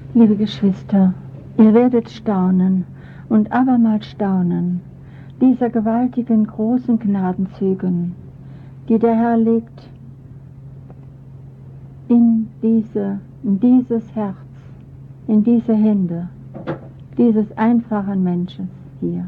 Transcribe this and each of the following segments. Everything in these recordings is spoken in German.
Liebe Geschwister, ihr werdet staunen und abermals staunen dieser gewaltigen großen Gnadenzügen, die der Herr legt in dieses Herz, in diese Hände dieses einfachen Menschen hier.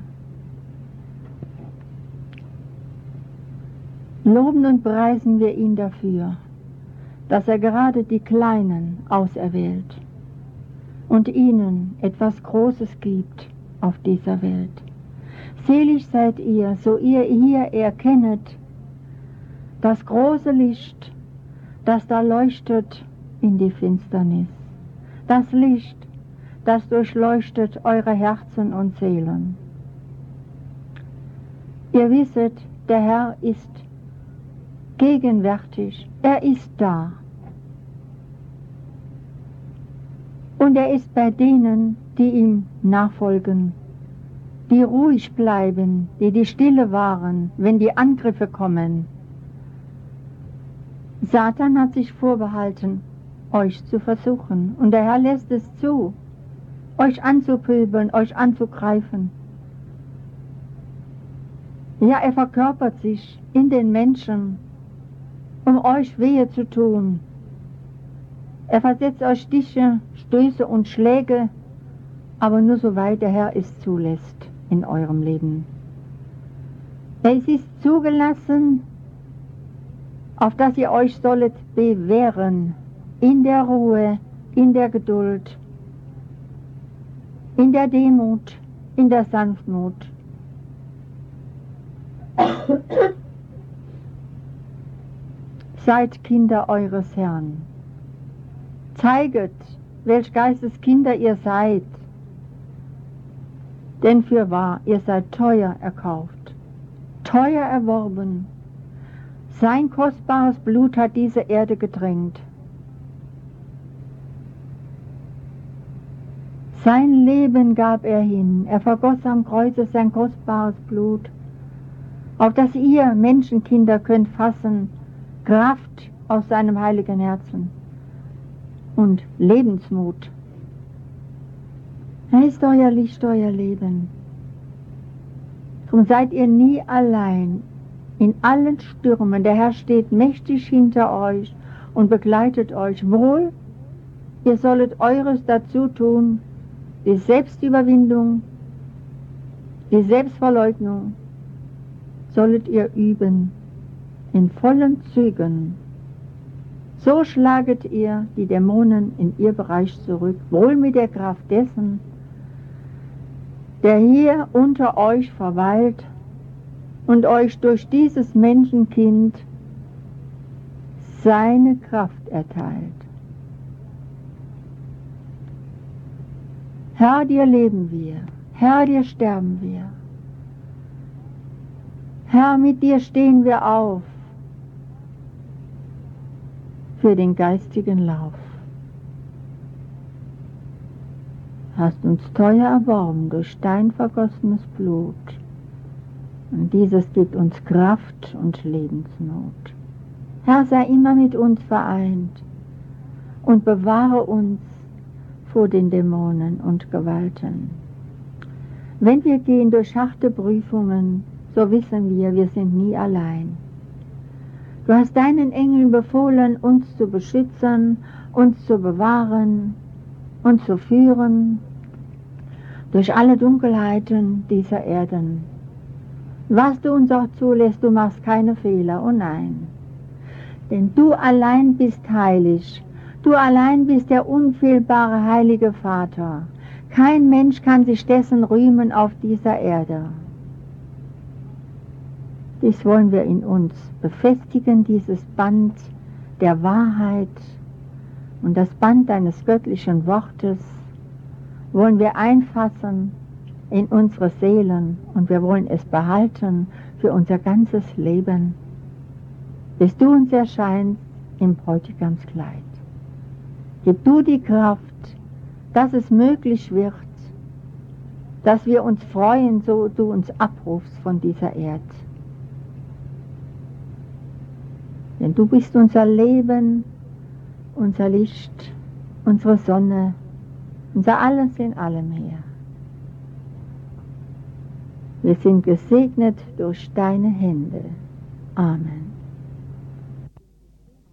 Loben und preisen wir ihn dafür, dass er gerade die Kleinen auserwählt und ihnen etwas Großes gibt auf dieser Welt. Selig seid ihr, so ihr hier erkennet das große Licht, das da leuchtet in die Finsternis. Das Licht, das durchleuchtet eure Herzen und Seelen. Ihr wisset, der Herr ist gegenwärtig, er ist da. Und er ist bei denen, die ihm nachfolgen, die ruhig bleiben, die stille waren, wenn die Angriffe kommen. Satan hat sich vorbehalten, euch zu versuchen, und der Herr lässt es zu, euch anzupöbeln, euch anzugreifen. Ja, er verkörpert sich in den Menschen, um euch Wehe zu tun. Er versetzt euch Stiche, Stöße und Schläge, aber nur soweit der Herr es zulässt in eurem Leben. Es ist zugelassen, auf dass ihr euch sollet bewähren, in der Ruhe, in der Geduld, in der Demut, in der Sanftmut. Seid Kinder eures Herrn. Zeiget, welch Geisteskinder ihr seid. Denn fürwahr, ihr seid teuer erkauft, teuer erworben. Sein kostbares Blut hat diese Erde gedrängt. Sein Leben gab er hin, er vergoss am Kreuze sein kostbares Blut, auf das ihr Menschenkinder könnt fassen, Kraft aus seinem heiligen Herzen und Lebensmut. Er ist euer Licht, euer Leben. Darum seid ihr nie allein in allen Stürmen. Der Herr steht mächtig hinter euch und begleitet euch wohl. Ihr sollet eures dazu tun, die Selbstüberwindung, die Selbstverleugnung sollet ihr üben in vollen Zügen. So schlaget ihr die Dämonen in ihr Bereich zurück, wohl mit der Kraft dessen, der hier unter euch verweilt und euch durch dieses Menschenkind seine Kraft erteilt. Herr, dir leben wir, Herr, dir sterben wir. Herr, mit dir stehen wir auf für den geistigen Lauf. Hast uns teuer erworben durch dein vergossenes Blut, und dieses gibt uns Kraft und Lebensnot. Herr, sei immer mit uns vereint und bewahre uns vor den Dämonen und Gewalten. Wenn wir gehen durch harte Prüfungen, so wissen wir sind nie allein. Du hast deinen Engeln befohlen, uns zu beschützen, uns zu bewahren, uns zu führen durch alle Dunkelheiten dieser Erden. Was du uns auch zulässt, du machst keine Fehler, oh nein. Denn du allein bist heilig, du allein bist der unfehlbare heilige Vater. Kein Mensch kann sich dessen rühmen auf dieser Erde. Dies wollen wir in uns befestigen, dieses Band der Wahrheit und das Band deines göttlichen Wortes wollen wir einfassen in unsere Seelen und wir wollen es behalten für unser ganzes Leben, bis du uns erscheinst im Bräutigamskleid. Gib du die Kraft, dass es möglich wird, dass wir uns freuen, so du uns abrufst von dieser Erde. Denn du bist unser Leben, unser Licht, unsere Sonne, unser Alles in allem Herr. Wir sind gesegnet durch deine Hände. Amen.